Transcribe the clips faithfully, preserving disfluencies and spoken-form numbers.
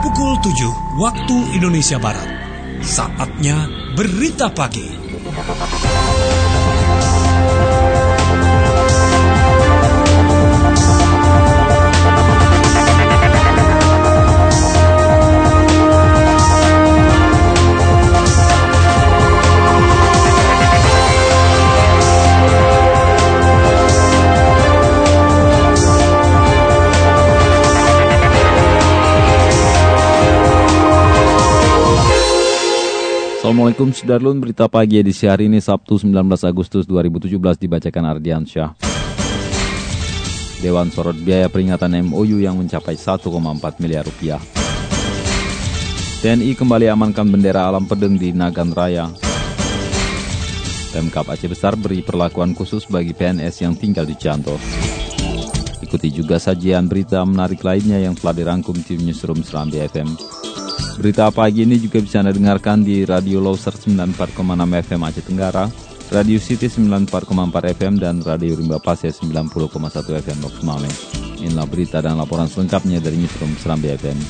pukul tujuh waktu Indonesia Barat. Saatnya Berita Pagi. Assalamualaikum Sudarlun, berita pagi edisi hari ini Sabtu sembilan belas Agustus dua ribu tujuh belas dibacakan Ardiansyah. Dewan sorot biaya peringatan M O U yang mencapai satu koma empat miliar rupiah. T N I kembali amankan bendera alam pedeng di Nagan Raya. Pemkab Aceh Besar beri perlakuan khusus bagi P N S yang tinggal di Janto. Ikuti juga sajian berita menarik lainnya yang telah dirangkum tim Newsroom Serambi F M. Berita pagi ini juga bisa Anda dengarkan di Radio Loser sembilan puluh empat koma enam F M Aceh Tenggara, Radio City sembilan puluh empat koma empat F M, dan Radio Rimba Pasir sembilan puluh koma satu F M Loks Mame. Inilah berita dan laporan selengkapnya dari Newsroom Serambi F M.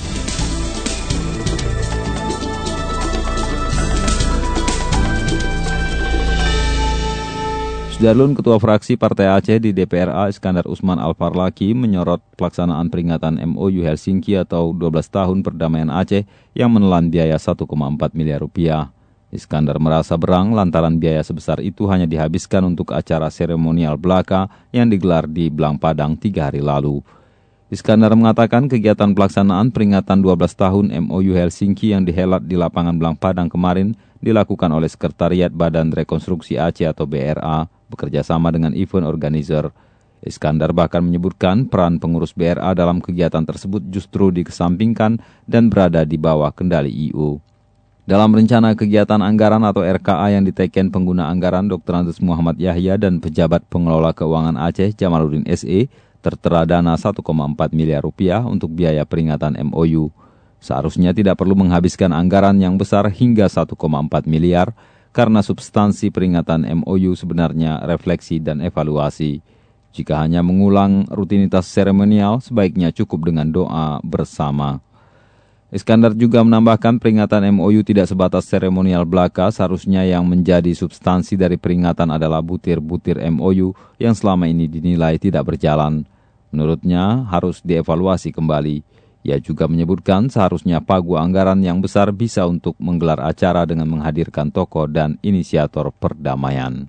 Sudarlun, Ketua Fraksi Partai Aceh di D P R A Iskandar Usman Al-Farlaki menyorot pelaksanaan peringatan M O U Helsinki atau dua belas tahun perdamaian Aceh yang menelan biaya satu koma empat miliar rupiah. Iskandar merasa berang lantaran biaya sebesar itu hanya dihabiskan untuk acara seremonial belaka yang digelar di Belang Padang tiga hari lalu. Iskandar mengatakan kegiatan pelaksanaan peringatan dua belas tahun M O U Helsinki yang dihelat di lapangan Belang Padang kemarin dilakukan oleh Sekretariat Badan Rekonstruksi Aceh atau B R A bekerja sama dengan event organizer. Iskandar bahkan menyebutkan peran pengurus B R A dalam kegiatan tersebut justru dikesampingkan dan berada di bawah kendali I U. Dalam rencana kegiatan anggaran atau R K A yang diteken pengguna anggaran Doktor Andes Muhammad Yahya dan pejabat pengelola keuangan Aceh Jamaluddin S E tertera dana satu koma empat miliar rupiah untuk biaya peringatan M O U. Seharusnya tidak perlu menghabiskan anggaran yang besar hingga satu koma empat miliar karena substansi peringatan M O U sebenarnya refleksi dan evaluasi. Jika hanya mengulang rutinitas seremonial, sebaiknya cukup dengan doa bersama. Iskandar juga menambahkan peringatan M O U tidak sebatas seremonial belaka, seharusnya yang menjadi substansi dari peringatan adalah butir-butir M O U yang selama ini dinilai tidak berjalan. Menurutnya harus dievaluasi kembali. Ia juga menyebutkan seharusnya pagu anggaran yang besar bisa untuk menggelar acara dengan menghadirkan tokoh dan inisiator perdamaian.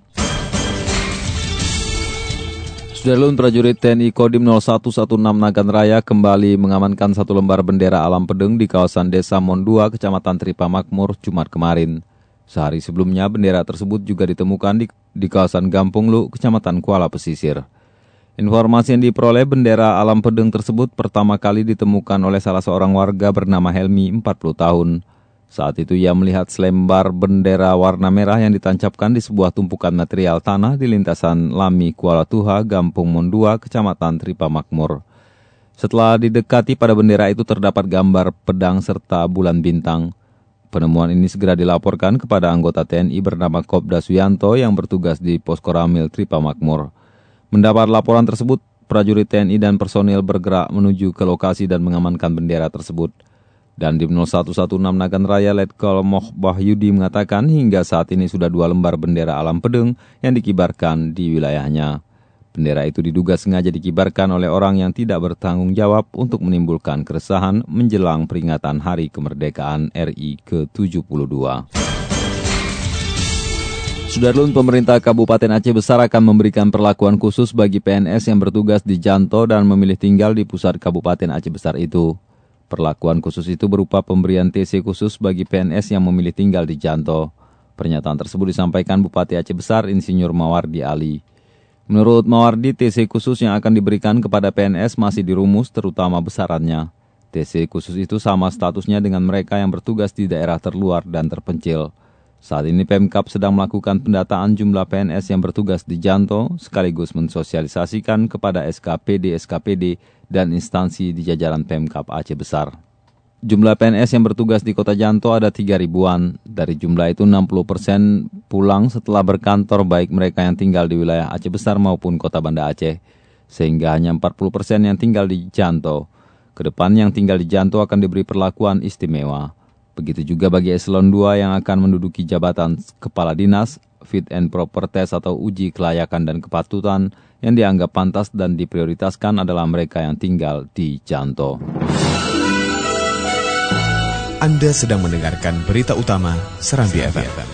Sudarlun, prajurit T N I Kodim nol satu satu enam Nagan Raya kembali mengamankan satu lembar bendera alam pedeng di kawasan Desa Mondua, Kecamatan Tripa Makmur, Jumat kemarin. Sehari sebelumnya bendera tersebut juga ditemukan di, di kawasan Gampunglu, Kecamatan Kuala Pesisir. Informasi yang diperoleh bendera alam pedeng tersebut pertama kali ditemukan oleh salah seorang warga bernama Helmi, empat puluh tahun. Saat itu ia melihat selembar bendera warna merah yang ditancapkan di sebuah tumpukan material tanah di lintasan Lami Kuala Tuha, Gampung Mondua, Kecamatan Tripa Makmur. Setelah didekati pada bendera itu terdapat gambar pedang serta bulan bintang. Penemuan ini segera dilaporkan kepada anggota T N I bernama Kopda Suyanto yang bertugas di Poskoramil Tripa Makmur. Mendapat laporan tersebut, prajurit T N I dan personil bergerak menuju ke lokasi dan mengamankan bendera tersebut. Dan di nol satu satu enam Nagan Raya, Letkol Moh Bahyudi mengatakan hingga saat ini sudah dua lembar bendera alam pedeng yang dikibarkan di wilayahnya. Bendera itu diduga sengaja dikibarkan oleh orang yang tidak bertanggung jawab untuk menimbulkan keresahan menjelang peringatan Hari Kemerdekaan R I ke tujuh puluh dua. Sudarlun, pemerintah Kabupaten Aceh Besar akan memberikan perlakuan khusus bagi P N S yang bertugas di Janto dan memilih tinggal di pusat Kabupaten Aceh Besar itu. Perlakuan khusus itu berupa pemberian T C khusus bagi P N S yang memilih tinggal di Janto. Pernyataan tersebut disampaikan Bupati Aceh Besar Insinyur Mawardi Ali. Menurut Mawardi, T C khusus yang akan diberikan kepada P N S masih dirumus terutama besarannya. T C khusus itu sama statusnya dengan mereka yang bertugas di daerah terluar dan terpencil. Saat ini Pemkab sedang melakukan pendataan jumlah P N S yang bertugas di Janto, sekaligus mensosialisasikan kepada S K P D-S K P D dan instansi di jajaran Pemkab Aceh Besar. Jumlah P N S yang bertugas di Kota Janto ada tiga ribuan. Dari jumlah itu enam puluh persen pulang setelah berkantor baik mereka yang tinggal di wilayah Aceh Besar maupun Kota Banda Aceh, sehingga hanya empat puluh persen yang tinggal di Janto. Kedepan yang tinggal di Janto akan diberi perlakuan istimewa. Begitu juga bagi eselon dua yang akan menduduki jabatan kepala dinas, fit and proper test atau uji kelayakan dan kepatutan yang dianggap pantas dan diprioritaskan adalah mereka yang tinggal di Janto. Anda sedang mendengarkan berita utama Serambi F M.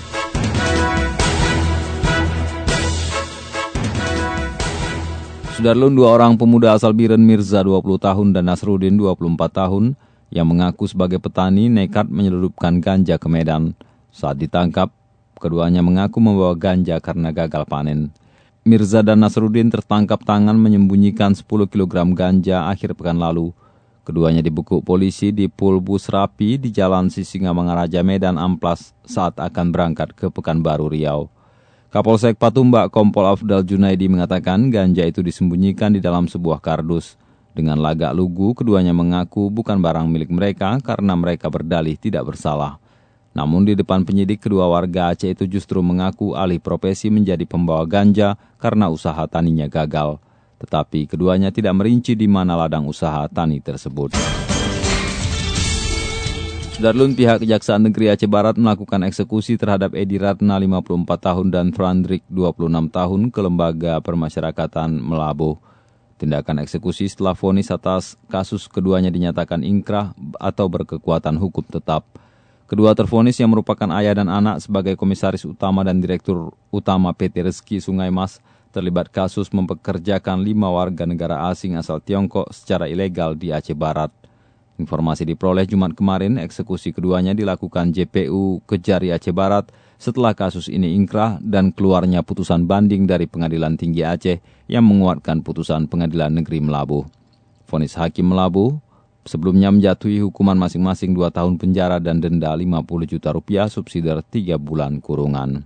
Sudarlun, dua orang pemuda asal Biren, Mirza dua puluh tahun dan Nasruddin dua puluh empat tahun, yang mengaku sebagai petani nekat menyelundupkan ganja ke Medan. Saat ditangkap, keduanya mengaku membawa ganja karena gagal panen. Mirza dan Nasruddin tertangkap tangan menyembunyikan sepuluh kilogram ganja akhir pekan lalu. Keduanya dibekuk polisi di Pulbus Rapi di Jalan Sisingamangaraja, Medan, Amplas saat akan berangkat ke Pekanbaru, Riau. Kapolsek Patumbak Kompol Afdal Junaidi mengatakan ganja itu disembunyikan di dalam sebuah kardus. Dengan lagak lugu, keduanya mengaku bukan barang milik mereka karena mereka berdalih tidak bersalah. Namun di depan penyidik, kedua warga Aceh itu justru mengaku alih profesi menjadi pembawa ganja karena usaha taninya gagal. Tetapi keduanya tidak merinci di mana ladang usaha tani tersebut. Sudarlun, pihak Kejaksaan Negeri Aceh Barat melakukan eksekusi terhadap Edi Ratna lima puluh empat tahun dan Frandrik dua puluh enam tahun ke Lembaga Permasyarakatan Melabuh. Tindakan eksekusi setelah vonis atas kasus keduanya dinyatakan ingkrah atau berkekuatan hukum tetap. Kedua tervonis yang merupakan ayah dan anak sebagai komisaris utama dan direktur utama P T Rezeki Sungai Mas terlibat kasus mempekerjakan lima warga negara asing asal Tiongkok secara ilegal di Aceh Barat. Informasi diperoleh Jumat kemarin, eksekusi keduanya dilakukan J P U Kejari Aceh Barat setelah kasus ini ingkrah dan keluarnya putusan banding dari Pengadilan Tinggi Aceh yang menguatkan putusan Pengadilan Negeri Melabuh. Vonis Hakim Melabuh sebelumnya menjatuhi hukuman masing-masing dua tahun penjara dan denda lima puluh juta rupiah subsidiar tiga bulan kurungan.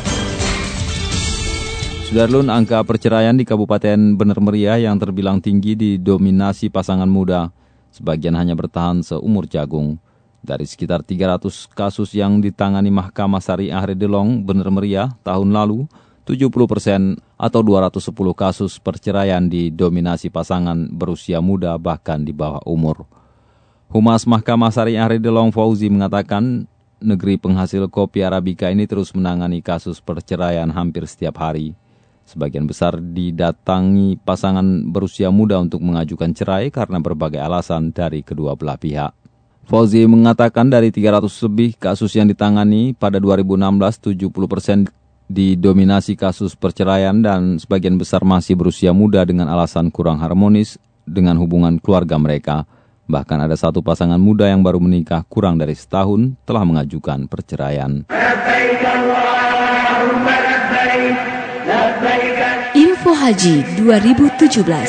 Sudarlun, angka perceraian di Kabupaten Bener Meriah yang terbilang tinggi didominasi pasangan muda. Sebagian hanya bertahan seumur jagung. Dari sekitar tiga ratus kasus yang ditangani Mahkamah Syariah Redelong, Bener Meriah tahun lalu, tujuh puluh persen atau dua ratus sepuluh kasus perceraian didominasi pasangan berusia muda bahkan di bawah umur. Humas Mahkamah Syariah Redelong Fauzi mengatakan, negeri penghasil kopi Arabica ini terus menangani kasus perceraian hampir setiap hari. Sebagian besar didatangi pasangan berusia muda untuk mengajukan cerai karena berbagai alasan dari kedua belah pihak. Fauzi mengatakan dari tiga ratus lebih kasus yang ditangani pada dua ribu enam belas, tujuh puluh persen didominasi kasus perceraian dan sebagian besar masih berusia muda dengan alasan kurang harmonis dengan hubungan keluarga mereka. Bahkan ada satu pasangan muda yang baru menikah kurang dari setahun telah mengajukan perceraian. Info Haji dua ribu tujuh belas.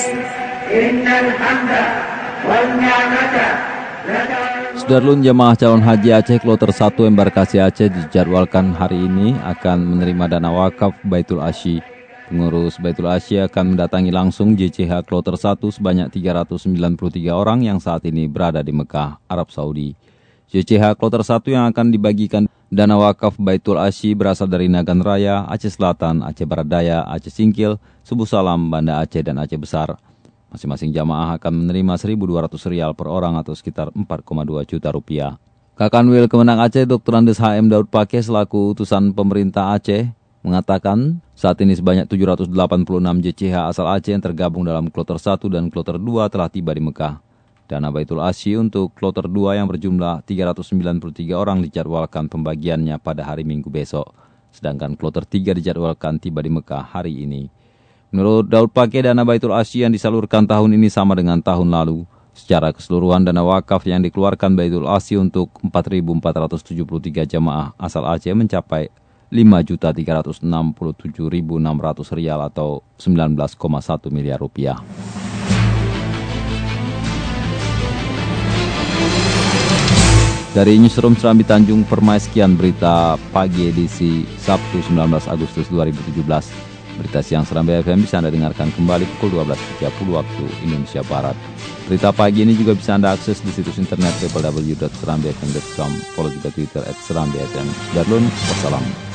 Sudarlun, jemaah calon haji Aceh Kloter satu Embarkasi Aceh dijadwalkan hari ini akan menerima dana wakaf Baitul Asy. Pengurus Baitul Asy akan mendatangi langsung J C H Kloter satu sebanyak tiga ratus sembilan puluh tiga orang yang saat ini berada di Mekah, Arab Saudi. J C H Kloter satu yang akan dibagikan dana wakaf Baitul Asy berasal dari Nagan Raya, Aceh Selatan, Aceh Barat Daya, Aceh Singkil, Subuh Salam, Banda Aceh, dan Aceh Besar. Masing-masing jamaah akan menerima seribu dua ratus rial per orang atau sekitar empat koma dua juta rupiah. Kakanwil Kemenang Aceh Doktor Andes H M Daud Pake selaku utusan pemerintah Aceh mengatakan saat ini sebanyak tujuh ratus delapan puluh enam J C H asal Aceh yang tergabung dalam Kloter satu dan Kloter dua telah tiba di Mekah. Dana Baitul Asy untuk Kloter dua yang berjumlah tiga ratus sembilan puluh tiga orang dijadwalkan pembagiannya pada hari Minggu besok. Sedangkan Kloter tiga dijadwalkan tiba di Mekah hari ini. Menurut Daud Pake, dana Baitul Asy yang disalurkan tahun ini sama dengan tahun lalu. Secara keseluruhan dana wakaf yang dikeluarkan Baitul Asy untuk empat ribu empat ratus tujuh puluh tiga jamaah asal Aceh mencapai lima juta tiga ratus enam puluh tujuh ribu enam ratus rial atau sembilan belas koma satu miliar rupiah. Dari Newsroom Serambi Tanjung Permai, sekian berita pagi edisi Sabtu sembilan belas Agustus dua ribu tujuh belas. Berita siang Serambi F M bisa Anda dengarkan kembali pukul dua belas tiga puluh waktu Indonesia Barat. Berita pagi ini juga bisa Anda akses di situs internet w w w titik serambi f m titik com. Follow juga Twitter at serambi f m. Sudarlun, wassalam.